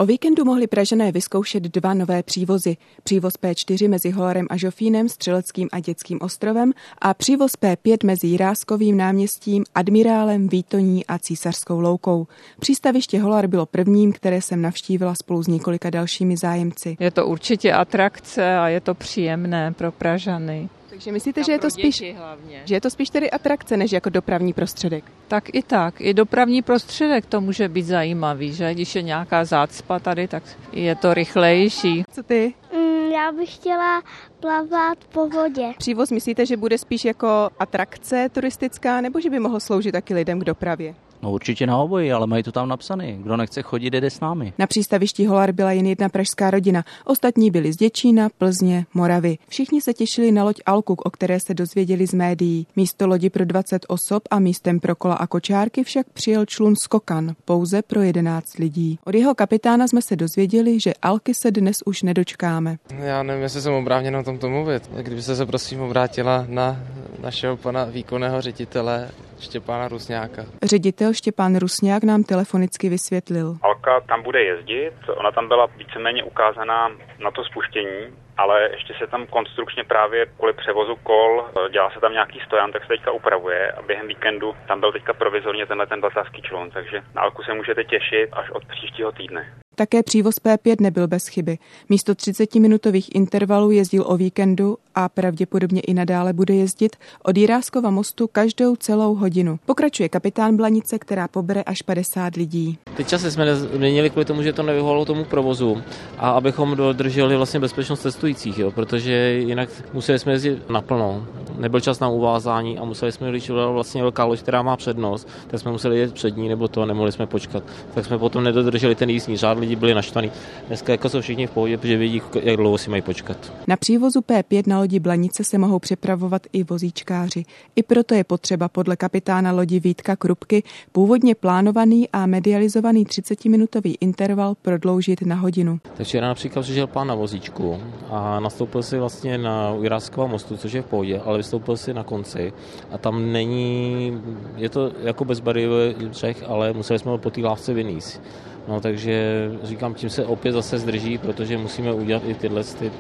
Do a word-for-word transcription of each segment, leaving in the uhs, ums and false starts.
O víkendu mohli Pražané vyzkoušet dva nové přívozy. Přívoz P čtyři mezi Holarem a Žofínem, Střeleckým a Dětským ostrovem a přívoz P pět mezi Jiráskovým náměstím, Admirálem, Výtoní a Císařskou loukou. Přístaviště Holar bylo prvním, které jsem navštívila spolu s několika dalšími zájemci. Je to určitě atrakce a je to příjemné pro Pražany. Takže myslíte, že je to spíš, že je to spíš tedy atrakce, než jako dopravní prostředek? Tak i tak. I dopravní prostředek to může být zajímavý, že? Když je nějaká zácpa tady, tak je to rychlejší. Co ty? Mm, já bych chtěla plavat po vodě. Přívoz myslíte, že bude spíš jako atrakce turistická, nebo že by mohl sloužit taky lidem k dopravě? No určitě na obojí, ale mají to tam napsané. Kdo nechce chodit, jde s námi. Na přístavišti Holar byla jen jedna pražská rodina. Ostatní byli z Děčína, Plzně, Moravy. Všichni se těšili na loď Alkuk, o které se dozvěděli z médií. Místo lodi pro dvacet osob a místem pro kola a kočárky však přijel člun Skokan, pouze pro jedenáct lidí. Od jeho kapitána jsme se dozvěděli, že Alky se dnes už nedočkáme. Já nevím, jestli jsem oprávněn o tomto mluvit. Kdybyste se prosím obrátila na našeho pana výkonného ředitele Štěpána Rusňáka. Ředitel Štěpán Rusňák nám telefonicky vysvětlil. Alka tam bude jezdit, ona tam byla víceméně ukázaná na to spuštění, ale ještě se tam konstrukčně právě kvůli převozu kol, dělá se tam nějaký stojan, tak se teďka upravuje a během víkendu tam byl teďka provizorně tenhle ten vlasářský člun, takže na Alku se můžete těšit až od příštího týdne. Také přívoz P pět nebyl bez chyby. Místo třicetiminutových intervalů jezdil o víkendu a pravděpodobně i nadále bude jezdit od Jiráskova mostu každou celou hodinu. Pokračuje kapitán Blanice, která pobere až padesát lidí. Ty časy jsme změnili kvůli tomu, že to nevyhovovalo tomu provozu a abychom dodrželi vlastně bezpečnost cestujících, jo, protože jinak museli jsme jezdit naplno. Nebyl čas na uvázání a museli jsme, když byla vlastně velká loď, která má přednost, tak jsme museli jet před ní, nebo to nemohli jsme počkat. Tak jsme potom nedodrželi ten jízdní řád, lidi byli naštvaní. Dneska jako jsou všichni v pohodě, protože vědí, jak dlouho si mají počkat. Na přívozu P pět na lodi Blanice se mohou přepravovat i vozíčkáři. I proto je potřeba podle kapitána lodi Vítka Krupky původně plánovaný a medializovaný třicetiminutový interval prodloužit na hodinu. Tak včera například přišel pán na vozíčku a nastoupil si vlastně na Jiráskova mostu, což je v pohodě, ale vystoupil si na konci a tam není, je to jako bezbariérový břeh, ale museli jsme ho po té lávce vynést. No takže říkám, tím se opět zase zdrží, protože musíme udělat i tyhle ty,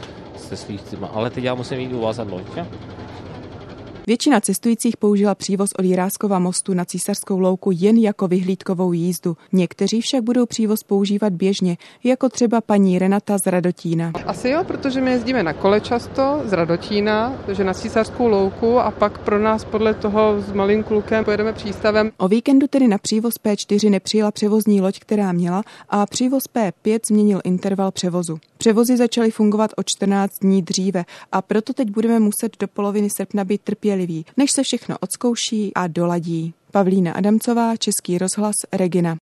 se svých týma. Ale teď já musím jít uvázat loď. Většina cestujících použila přívoz od Jiráskova mostu na Císařskou louku jen jako vyhlídkovou jízdu. Někteří však budou přívoz používat běžně, jako třeba paní Renata z Radotína. Asi jo, protože my jezdíme na kole často z Radotína, takže na Císařskou louku a pak pro nás podle toho s malým klukem pojedeme přístavem. O víkendu tedy na přívoz P čtyři nepřijela převozní loď, která měla, a přívoz P pět změnil interval převozu. Převozy začaly fungovat o čtrnáct dní dříve a proto teď budeme muset do poloviny srpna být trpěliví, než se všechno odzkouší a doladí. Pavlína Adamcová, Český rozhlas, Regina.